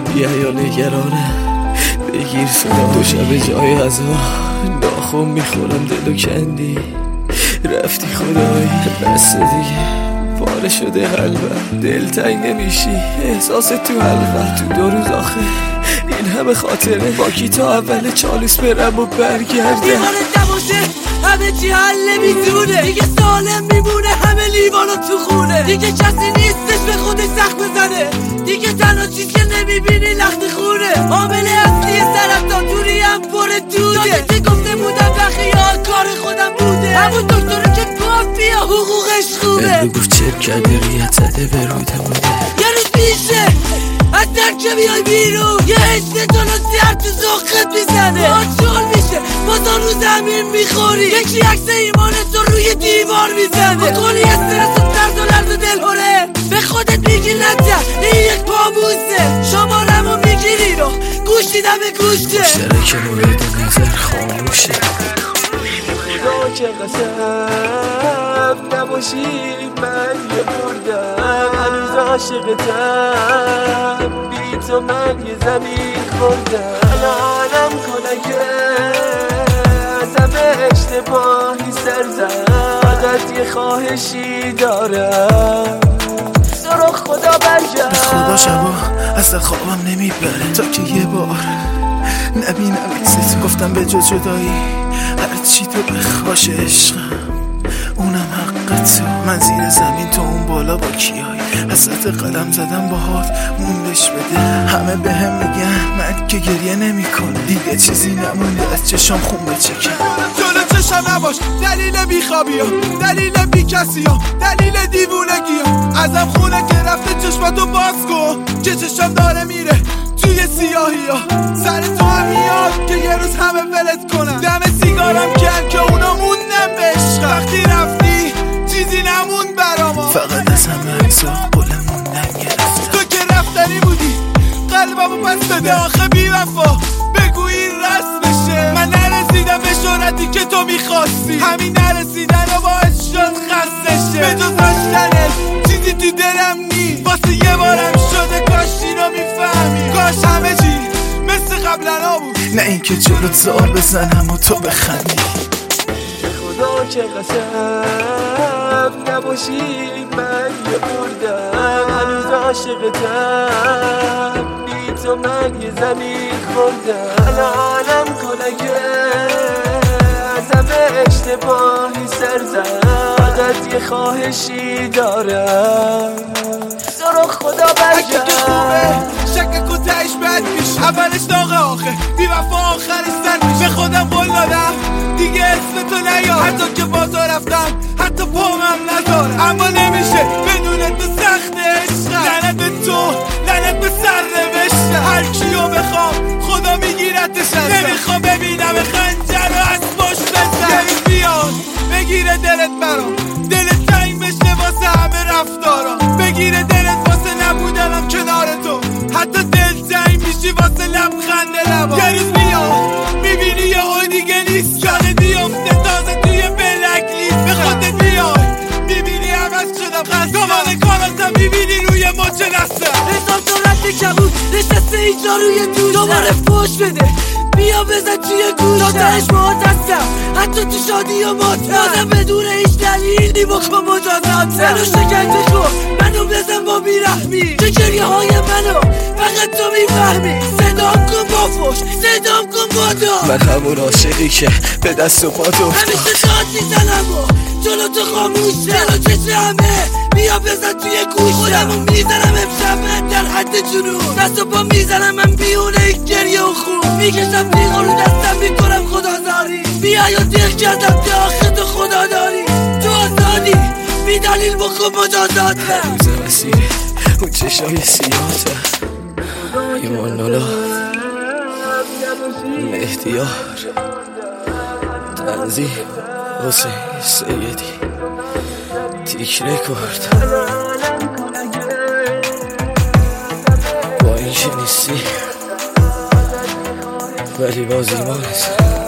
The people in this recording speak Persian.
بیا یا نگرانه بگیر صدا دو شب جای از ناخون میخورم دلو کندی رفتی خدایی بس دیگه پاره شده قلبم دلتنگ نمیشی احساس تو حلقم تو 2 روز آخه این همه خاطره باکی تا اول چالوس برم و برگردم دیوانه نباشه همه چی حل نمیتونه دیگه سالم میمونه همه لیوانو تو خونه دیگه کسی نیستش به خودش سخت بزنه دیگه تنها چیز که نمیبینی لخت خونه عامل اصلی سرطان دوری هم پر دوده یادتی گفته بودم بخیال کار خودم بوده همون دکتره که گفت بیا حقوقش خوبه بگو چپ کرده ریت زده به روده بوده یه روز میشه از درکه بیای بیرون یه حس تونستی تو زخت میزنه آجال میشه بازا رو زمین میخوری یکی عکس ایمان تو روی دیوار میزنه بکنی استرس و درد و لرز و دلهوره به خودت میگی لطف این یک پاموزه شمارمو میگیری رو گوش دیدم به گوشته مشترک مورد نظر خاموشه خدا که قسم نباشی من یه بردم هنوز عاشقتم بی تو من یه زمین خوردم الانم کنه که ازم اشتباهی سر زد فقط یه خواهشی دارم سراغ خدا برگرد خدا شبا اصلا خوابم نمیبره تا که یه بار نبینم ایست گفتم به جز جدایی هر چی تو بخواش عشقم اونم حق تو من زیر زمین تو اون بالا با کیایی حسرت قدم زدم باهات موندش بده همه به هم میگن من که گریه نمی کنه دیگه چیزی نمونده از چشام خون بچکه جلو چشم نباش دلیل بیخوابی ها دلیل بی کسی ها دلیل دیوونگی ها ازم خونه که رفته چشماتو باز کن که چشم داره میره توی سیاهی ها سر تو هم میاد که یه روز همه ولت کنم دم سیگارم کن که اونا موندم به عشقم وقتی رفتی چیزی نمون براما فقط از همه اجزا قول موندن گرفتم تو که رفتنی بودی قلبمو پس بده آخه بی وفا بگو این رسمشه من نرسیدم به شهرتی که تو میخواستی همین نرسیدن و باعث شد خستشه به جز داشتنت چیزی تو دلم نی واسه یه بارم شده کاش اینو میفهمی کاش همه چی مثل قبلا بود نه اینکه جلوت زار بزنم و تو بخندی خدا که قسم نباشی من یه بردم هنوز عاشقتم بی تو من یه زمین خوردم الانم کنه که ازم اشتباهی سر زد فقط یه خواهشی دارم سراغ خدا برگرد که خوبه شک کتهش بد میشه اولش داغه آخه بی وفا آخرش سر میشه به خودم قول دادم دیگه اسم تو نیار حتی که با تو رفتم حتی پامم نذارم اما نمیشه بدون تو سخت عشقم لعنت به تو لعنت به سر نوشتم هر کیو بخوام خدا میگیرتش نمیخوام ببینم خنجر رو از پشت بزن بیاد بگیره دلت برام دلت تنگ بشه واسه همه رفتارم بگیره دلت واسه نبودنم کنار تو حتی دل تنگ میشی واسه لبخند لبا یه روز میاد میبینی یه های دیگه نیست جانه بیفته تازه توی بلک لیست به خودت میای میبینی عوض شدم خستم دوباره کاراتم میبینی روی مچ دستم حساب دارد کبود نشسته اینجا روی دوشم دوباره فوش بده بیا بزن توی گوشم تا تهش باهات هستم حتی تو شادی و ماتم بازم بدون هیچ دلیلی بکن مجازاتم منو شکنجه کن منو بزن با بیرحمی تو گریه های منو فقط تو میفهمی صدام کن با فوش صدام کن با دام من همون عاشقی که به دست و پا دفتم همیشه داد میزنم و جلو تو خاموشم جلو چشم همه بیا بزن توی گوشم خودمو میزنم امشب در حد جنون دست و پا میزنم من بیونه این گریه و خون میکشم بیغا رو دستم میکنم خدا داری بیا یا دیخ کردم که آخه تو خدا داری تو آزادی بی دلیل بکن مجازاتم روز مسیره اون چشای سیاته ایمان نالا مهدیار تنظیم حسین سیدی تیک رکورد با این که نیستی ولی باز ایمان هست